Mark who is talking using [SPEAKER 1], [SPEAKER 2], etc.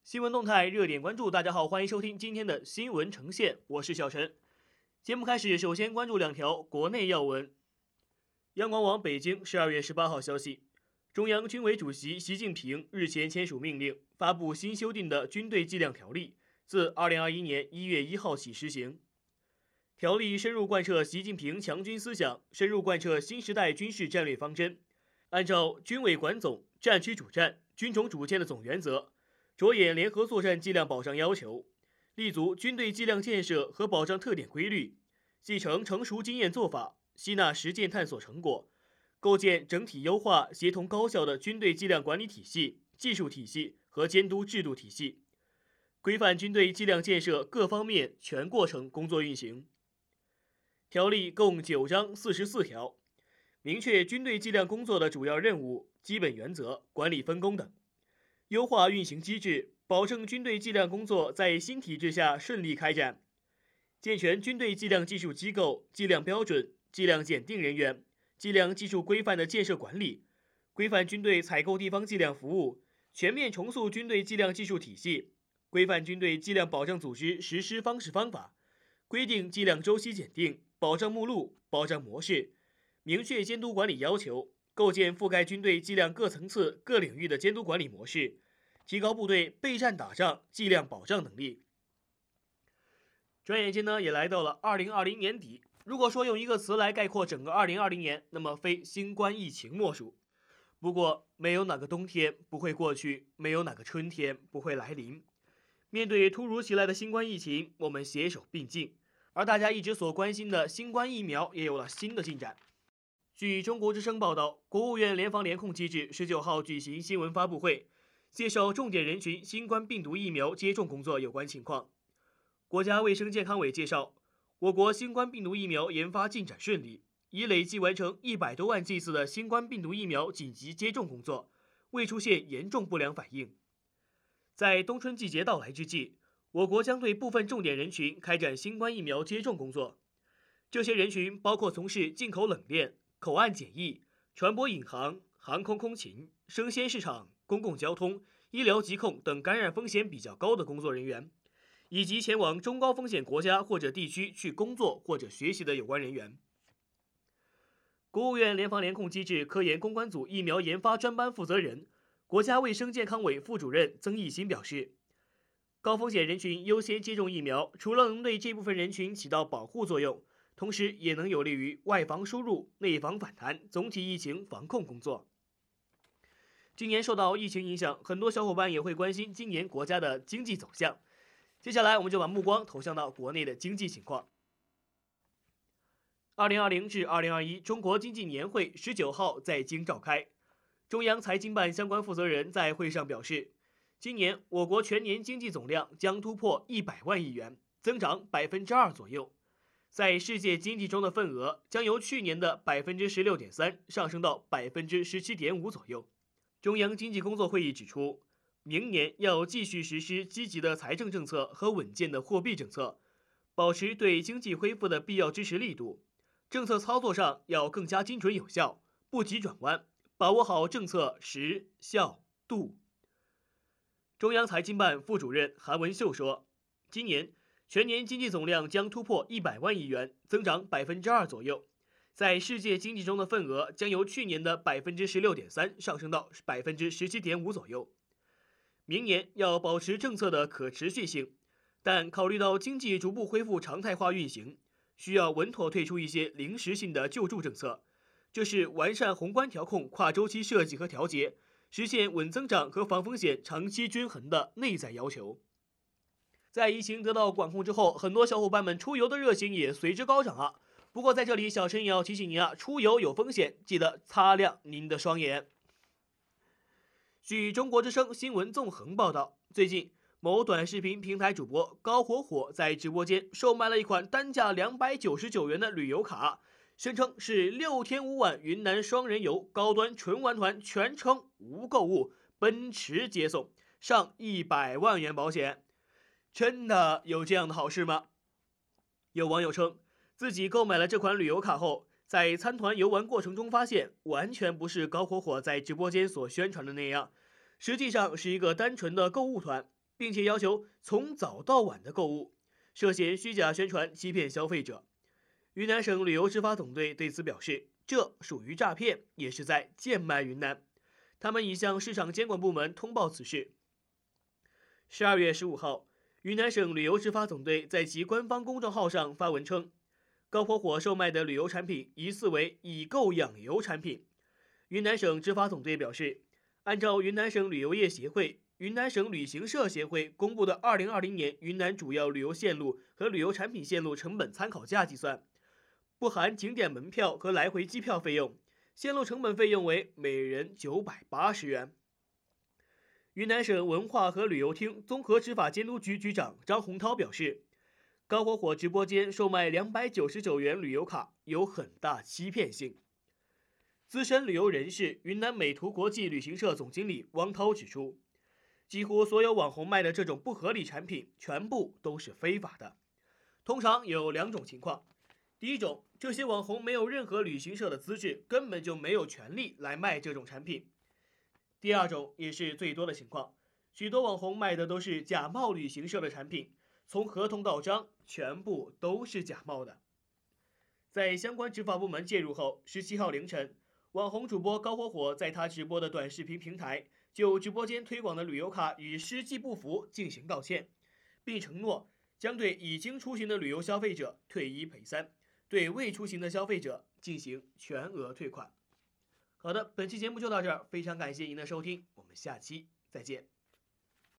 [SPEAKER 1] 新闻动态，热点关注。大家好，欢迎收听今天的新闻呈现，我是小陈。节目开始，首先关注两条国内要闻。央广网北京12月18号消息，中央军委主席习近平日前签署命令，发布新修订的军队纪量条例，自2021年1月1号起施行。条例深入贯彻习近平强军思想，深入贯彻新时代军事战略方针，按照军委管总、战区主战、军种主建的总原则，着眼联合作战剂量保障要求，立足军队剂量建设和保障特点规律，继承成熟经验做法，吸纳实践探索成果，构建整体优化、协同高效的军队剂量管理体系、技术体系和监督制度体系，规范军队剂量建设各方面全过程工作运行。条例共9章44条，明确军队剂量工作的主要任务、基本原则、管理分工等，优化运行机制，保证军队剂量工作在新体制下顺利开展，健全军队剂量技术机构、剂量标准、剂量检定人员、剂量技术规范的建设管理，规范军队采购地方剂量服务，全面重塑军队剂量技术体系，规范军队剂量保障组织实施方式方法，规定剂量周期检定、保障目录、保障模式，明确监督管理要求，构建覆盖军队剂量各层次、各领域的监督管理模式，提高部队备战打仗、剂量保障能力。转眼间呢，也来到了2020年底。如果说用一个词来概括整个2020年，那么非新冠疫情莫属。不过，没有哪个冬天不会过去，没有哪个春天不会来临。面对突如其来的新冠疫情，我们携手并进。而大家一直所关心的新冠疫苗也有了新的进展。据中国之声报道，国务院联防联控机制19号举行新闻发布会，介绍重点人群新冠病毒疫苗接种工作有关情况。国家卫生健康委介绍，我国新冠病毒疫苗研发进展顺利，已累计完成100多万剂次的新冠病毒疫苗紧急接种工作，未出现严重不良反应。在冬春季节到来之际，我国将对部分重点人群开展新冠疫苗接种工作。这些人群包括从事进口冷链、口岸检疫、船舶引航、航空空勤、生鲜市场、公共交通、医疗疾控等感染风险比较高的工作人员，以及前往中高风险国家或者地区去工作或者学习的有关人员。国务院联防联控机制科研攻关组疫苗研发专班负责人、国家卫生健康委副主任曾益新表示，高风险人群优先接种疫苗，除了能对这部分人群起到保护作用，同时也能有利于外防输入、内防反弹，总体疫情防控工作。今年受到疫情影响，很多小伙伴也会关心今年国家的经济走向。接下来我们就把目光投向到国内的经济情况。2020至2021中国经济年会19号在京召开，中央财经办相关负责人在会上表示，今年我国全年经济总量将突破100万亿元，增长2%左右，在世界经济中的份额将由去年的16.3%上升到17.5%左右。中央经济工作会议指出，明年要继续实施积极的财政政策和稳健的货币政策，保持对经济恢复的必要支持力度。政策操作上要更加精准有效，不急转弯，把握好政策时、效、度。中央财经办副主任韩文秀说，今年全年经济总量将突破100万亿元，增长2%左右，在世界经济中的份额将由去年的16.3%上升到17.5%左右。明年要保持政策的可持续性，但考虑到经济逐步恢复常态化运行，需要稳妥退出一些临时性的救助政策，这是完善宏观调控跨周期设计和调节，实现稳增长和防风险长期均衡的内在要求。在疫情得到管控之后，很多小伙伴们出游的热情也随之高涨啊。不过在这里，小陈也要提醒您啊，出游有风险，记得擦亮您的双眼。据中国之声新闻纵横报道，最近某短视频平台主播高火火在直播间售卖了一款单价299元的旅游卡，声称是6天5晚云南双人游高端纯玩团，全程无购物，奔驰接送，上100万元保险。真的有这样的好事吗？有网友称，自己购买了这款旅游卡后，在参团游玩过程中发现，完全不是高火火在直播间所宣传的那样，实际上是一个单纯的购物团。 并且要求从早到晚的购物，涉嫌虚假宣传欺骗消费者。云南省旅游执法总队对此表示，这属于诈骗，也是在贱卖云南。他们已向市场监管部门通报此事。12月15号，云南省旅游执法总队在其官方公众号上发文称，高火火售卖的旅游产品疑似为已购养油产品。云南省执法总队表示，按照云南省旅游业协会、云南省旅行社协会公布的2020年云南主要旅游线路和旅游产品线路成本参考价计算，不含景点门票和来回机票费用，线路成本费用为每人980元。云南省文化和旅游厅综合执法监督局局长张洪涛表示，高火火直播间售卖299元旅游卡有很大欺骗性。资深旅游人士、云南美图国际旅行社总经理汪涛指出，几乎所有网红卖的这种不合理产品全部都是非法的。通常有2种情况，第一种，这些网红没有任何旅行社的资质，根本就没有权利来卖这种产品。第二种，也是最多的情况，许多网红卖的都是假冒旅行社的产品，从合同到章全部都是假冒的。在相关执法部门介入后，17号凌晨，网红主播高火火在他直播的短视频平台就直播间推广的旅游卡与实际不符进行道歉，并承诺将对已经出行的旅游消费者退1赔3，对未出行的消费者进行全额退款。好的，本期节目就到这儿，非常感谢您的收听，我们下期再见。